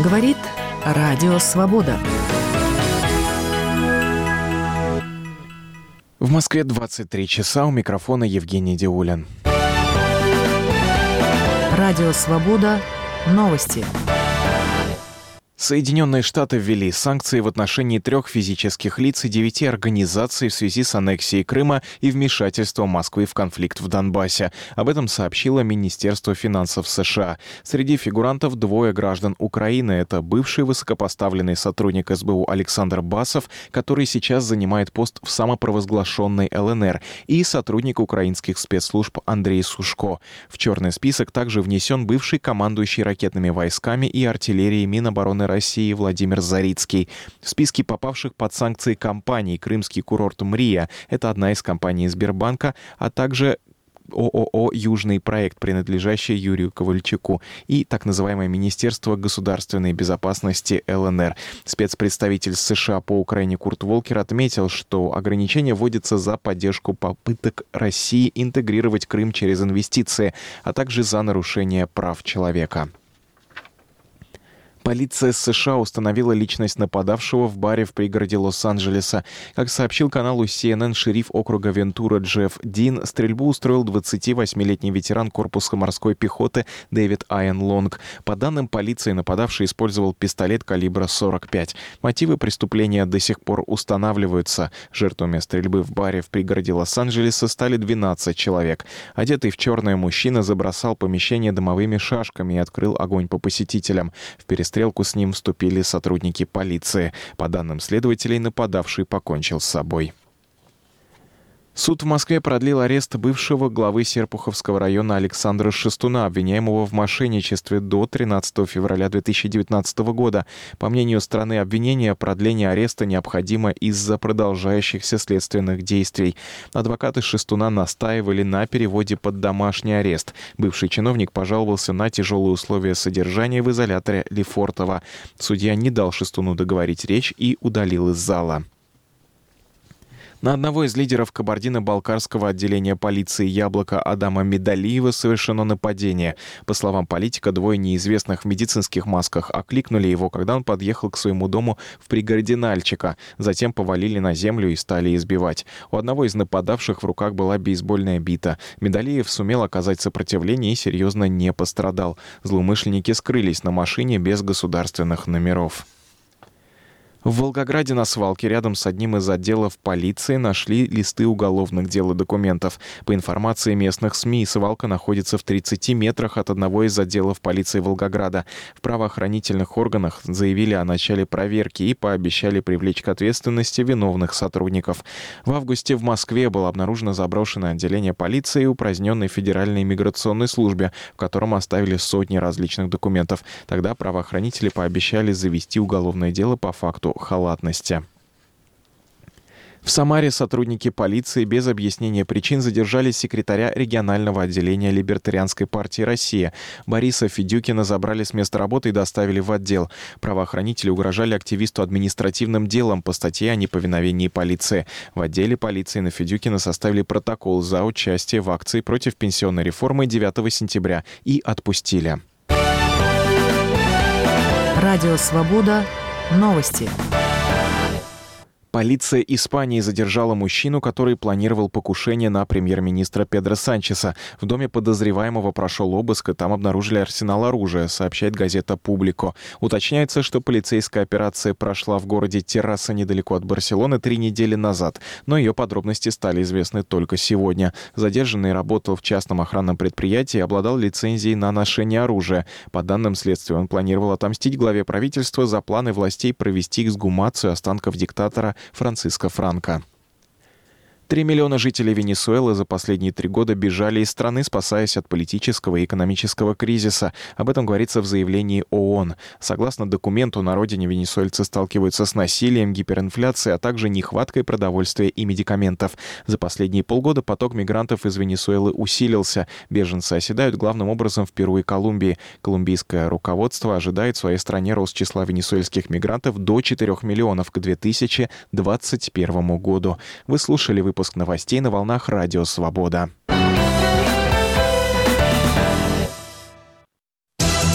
Говорит Радио Свобода. В Москве 23 часа, у микрофона Евгений Диулин. Радио Свобода. Новости. Соединенные Штаты ввели санкции в отношении 3 физических лиц и 9 организаций в связи с аннексией Крыма и вмешательством Москвы в конфликт в Донбассе. Об этом сообщило Министерство финансов США. Среди фигурантов 2 граждан Украины. Это бывший высокопоставленный сотрудник СБУ Александр Басов, который сейчас занимает пост в самопровозглашенной ЛНР, и сотрудник украинских спецслужб Андрей Сушко. В черный список также внесен бывший командующий ракетными войсками и артиллерией Минобороны России Владимир Зарицкий. В списке попавших под санкции компаний крымский курорт «Мрия» — это одна из компаний Сбербанка, а также ООО «Южный проект», принадлежащий Юрию Ковальчуку, и так называемое Министерство государственной безопасности ЛНР. Спецпредставитель США по Украине Курт Волкер отметил, что ограничения вводятся за поддержку попыток России интегрировать Крым через инвестиции, а также за нарушение прав человека. Полиция США установила личность нападавшего в баре в пригороде Лос-Анджелеса. Как сообщил каналу CNN шериф округа Вентура Джефф Дин, стрельбу устроил 28-летний ветеран корпуса морской пехоты Дэвид Айен Лонг. По данным полиции, нападавший использовал пистолет калибра 45. Мотивы преступления до сих пор устанавливаются. Жертвами стрельбы в баре в пригороде Лос-Анджелеса стали 12 человек. Одетый в черное мужчина забросал помещение дымовыми шашками и открыл огонь по посетителям. В перестрелку с ним вступили сотрудники полиции. По данным следователей, нападавший покончил с собой. Суд в Москве продлил арест бывшего главы Серпуховского района Александра Шестуна, обвиняемого в мошенничестве, до 13 февраля 2019 года. По мнению стороны обвинения, продление ареста необходимо из-за продолжающихся следственных действий. Адвокаты Шестуна настаивали на переводе под домашний арест. Бывший чиновник пожаловался на тяжелые условия содержания в изоляторе Лефортово. Судья не дал Шестуну договорить речь и удалил из зала. На одного из лидеров кабардино-балкарского отделения полиции «Яблоко» Адама Медалиева совершено нападение. По словам политика, 2 неизвестных в медицинских масках окликнули его, когда он подъехал к своему дому в пригороде Нальчика. Затем повалили на землю и стали избивать. У одного из нападавших в руках была бейсбольная бита. Медалиев сумел оказать сопротивление и серьезно не пострадал. Злоумышленники скрылись на машине без государственных номеров. В Волгограде на свалке рядом с одним из отделов полиции нашли листы уголовных дел и документов. По информации местных СМИ, свалка находится в 30 метрах от одного из отделов полиции Волгограда. В правоохранительных органах заявили о начале проверки и пообещали привлечь к ответственности виновных сотрудников. В августе в Москве было обнаружено заброшенное отделение полиции и упраздненной Федеральной миграционной службе, в котором оставили сотни различных документов. Тогда правоохранители пообещали завести уголовное дело по факту халатности. В Самаре сотрудники полиции без объяснения причин задержали секретаря регионального отделения Либертарианской партии «Россия». Бориса Федюкина забрали с места работы и доставили в отдел. Правоохранители угрожали активисту административным делом по статье о неповиновении полиции. В отделе полиции на Федюкина составили протокол за участие в акции против пенсионной реформы 9 сентября и отпустили. Радио Свобода. Новости. Полиция Испании задержала мужчину, который планировал покушение на премьер-министра Педро Санчеса. В доме подозреваемого прошел обыск, и там обнаружили арсенал оружия, сообщает газета «Публико». Уточняется, что полицейская операция прошла в городе Терраса недалеко от Барселоны 3 недели назад, но ее подробности стали известны только сегодня. Задержанный работал в частном охранном предприятии и обладал лицензией на ношение оружия. По данным следствия, он планировал отомстить главе правительства за планы властей провести эксгумацию останков диктатора Франциско Франко. 3 миллиона жителей Венесуэлы за последние 3 года бежали из страны, спасаясь от политического и экономического кризиса. Об этом говорится в заявлении ООН. Согласно документу, на родине венесуэльцы сталкиваются с насилием, гиперинфляцией, а также нехваткой продовольствия и медикаментов. За последние полгода поток мигрантов из Венесуэлы усилился. Беженцы оседают главным образом в Перу и Колумбии. Колумбийское руководство ожидает в своей стране рост числа венесуэльских мигрантов до 4 миллионов к 2021 году. Вы слушали выпуск новостей на волнах Радио Свобода.